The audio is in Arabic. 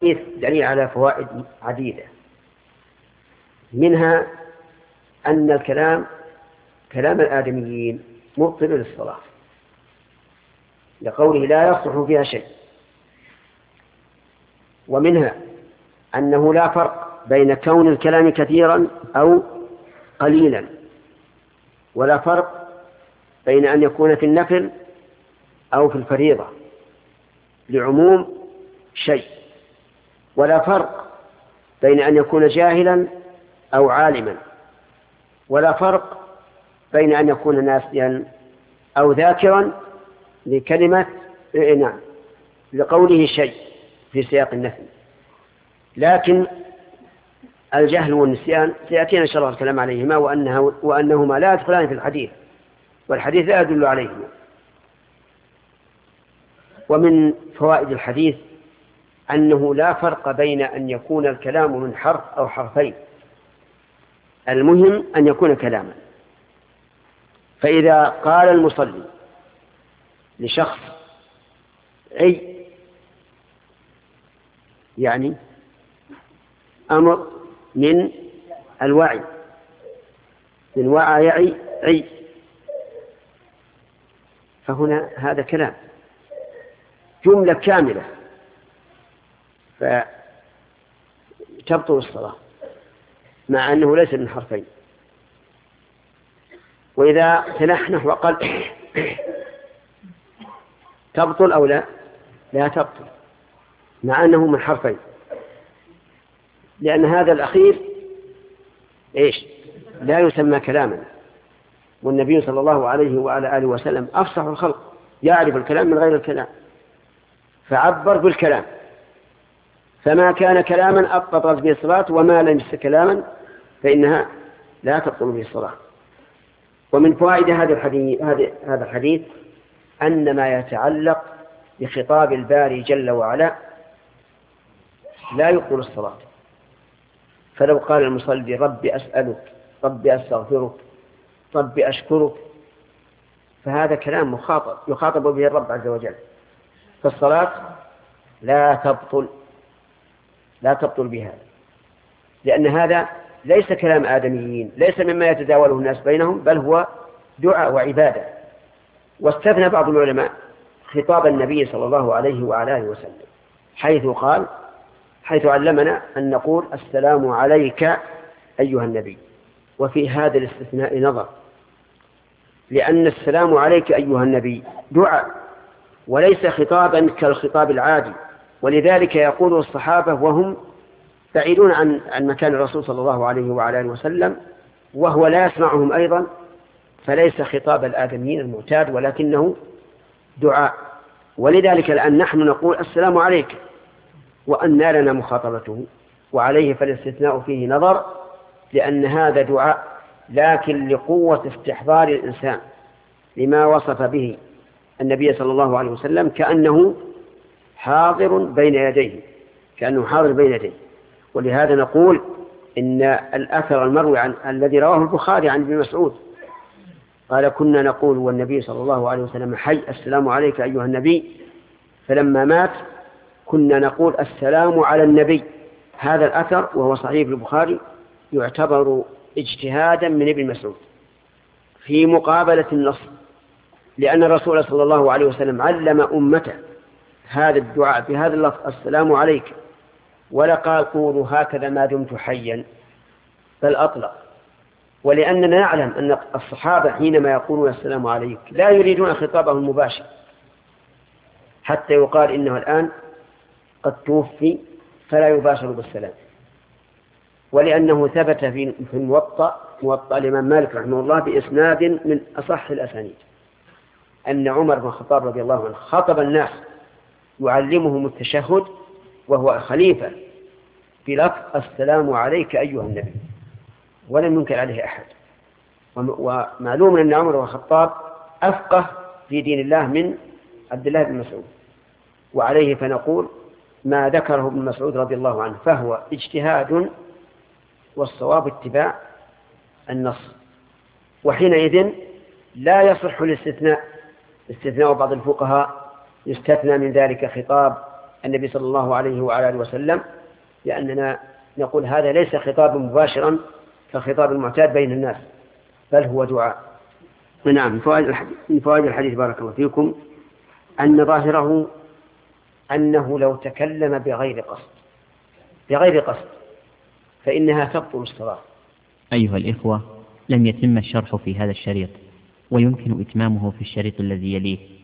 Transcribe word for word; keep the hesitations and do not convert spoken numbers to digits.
دليل على فوائد عديدة، منها أن الكلام كلام الآدميين مبطل للصلاة، لقوله لا يصلح فيها شيء. ومنها أنه لا فرق بين كون الكلام كثيرا أو قليلا، ولا فرق بين أن يكون في النفل أو في الفريضة لعموم شيء، ولا فرق بين أن يكون جاهلا أو عالما، ولا فرق بين أن يكون ناسيا أو ذاكرا لكلمة نعم لقوله شيء في سياق النفي. لكن الجهل والنسيان سيأتينا إن شاء الله الكلام عليهما، وأنها وأنهما لا يدخلان في الحديث، والحديث لا يدل عليهما. ومن فوائد الحديث أنه لا فرق بين أن يكون الكلام من حرف أو حرفين، المهم أن يكون كلاما. فإذا قال المصلي لشخص أي يعني أمر من الوعي، من وعى يعي أي، فهنا هذا كلام جملة كاملة فتبطل الصلاة مع أنه ليس من حرفين. وإذا تنحنح وقال تبطل أو لا لا تبطل مع أنه من حرفين، لأن هذا الأخير إيش لا يسمى كلاما، والنبي صلى الله عليه وعلى آله وسلم أفصح الخلق يعرف الكلام من غير الكلام، فعبر بالكلام، فما كان كلاما أبطلت به الصلاة، وما لم يكن كلاما فإنها لا تبطل به الصلاة. ومن فوائد هذا الحديث هذا الحديث أن ما يتعلق بخطاب الباري جل وعلا لا يبطل الصلاة. فلو قال المصلي ربي أسألك، ربي أستغفرك، ربي أشكرك، فهذا كلام مخاطب يخاطب به الرب عز وجل، فالصلاة لا تبطل لا تبطل بها، لأن هذا ليس كلام آدميين، ليس مما يتداوله الناس بينهم، بل هو دعاء وعبادة. واستثنى بعض العلماء خطاب النبي صلى الله عليه وعلى آله وسلم، حيث قال حيث علمنا أن نقول السلام عليك أيها النبي. وفي هذا الاستثناء نظر، لأن السلام عليك أيها النبي دعاء وليس خطابا كالخطاب العادي، ولذلك يقول الصحابة وهم بعيدون عن عن مكان الرسول صلى الله عليه وعلى آله وسلم وهو لا يسمعهم أيضا، فليس خطاب الآدميين المعتاد ولكنه دعاء. ولذلك الآن نحن نقول السلام عليك وأن لنا مخاطبته، وعليه فالاستثناء فيه نظر، لأن هذا دعاء، لكن لقوة استحضار الإنسان لما وصف به النبي صلى الله عليه وسلم كأنه حاضر بين يديه كأنه حاضر بين يديه. ولهذا نقول إن الأثر المروي عن الذي رواه البخاري عن ابن مسعود قال كنا نقول والنبي صلى الله عليه وسلم حي السلام عليك أيها النبي، فلما مات كنا نقول السلام على النبي. هذا الأثر وهو صحيح البخاري يعتبر اجتهادا من ابن مسعود في مقابلة النص، لأن الرسول صلى الله عليه وسلم علم أمته هذا الدعاء بهذا اللفظ السلام عليك، ولا قال قولوا هكذا ما دمت حيا، بل أطلق. ولأننا نعلم أن الصحابة حينما يقولون السلام عليك لا يريدون خطابه المباشر حتى يقال إنه الآن قد توفي فلا يباشر بالسلام. ولأنه ثبت في الموطأ موطأ الإمام مالك رحمه الله بإسناد من أصح الأسانيد أن عمر بن الخطاب رضي الله عنه خطب الناس يعلمهم التشهد وهو خليفة بلفظ السلام عليك أيها النبي، ولم ينكر عليه أحد. ومعلوم أن عمر بن الخطاب أفقه في دين الله من عبد الله بن مسعود، وعليه فنقول ما ذكره ابن مسعود رضي الله عنه فهو اجتهاد، والصواب اتباع النص. وحينئذ لا يصح الاستثناء. استثناء بعض الفقهاء يستثنى من ذلك خطاب النبي صلى الله عليه وعلى آله وسلم، لأننا نقول هذا ليس خطابا مباشرا كخطاب المعتاد بين الناس، بل هو دعاء. نعم. من فوائد الحديث بارك الله فيكم أن ظاهره أنه لو تكلم بغير قصد بغير قصد فإنها تبطل الصلاة. أيها الإخوة، لم يتم الشرح في هذا الشريط، ويمكن إتمامه في الشريط الذي يليه.